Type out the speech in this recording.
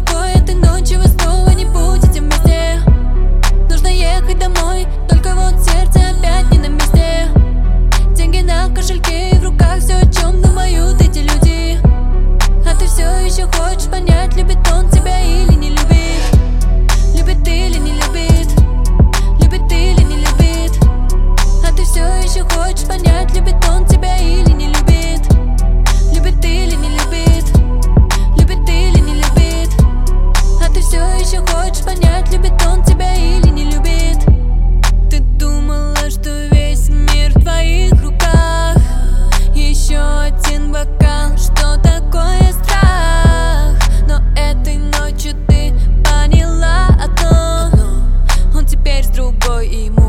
тобой этой ночью вы снова не будете вместе. Нужно ехать домой, только вот сердце опять не на месте. Деньги на кошельке и в руках все, о чем думают эти люди. А ты все еще хочешь понять, любит он тебя или не любит. Любит или не любит, любит или не любит. А ты все еще хочешь понять, любит он тебя или не любит. Любит или не любит, любит или не любит. А ты все еще хочешь понять, любит он тебя или не любит. Ты думала, что весь мир в твоих руках. Еще один бокал, что такое страх. Но этой ночью ты поняла одно: он теперь с другой, и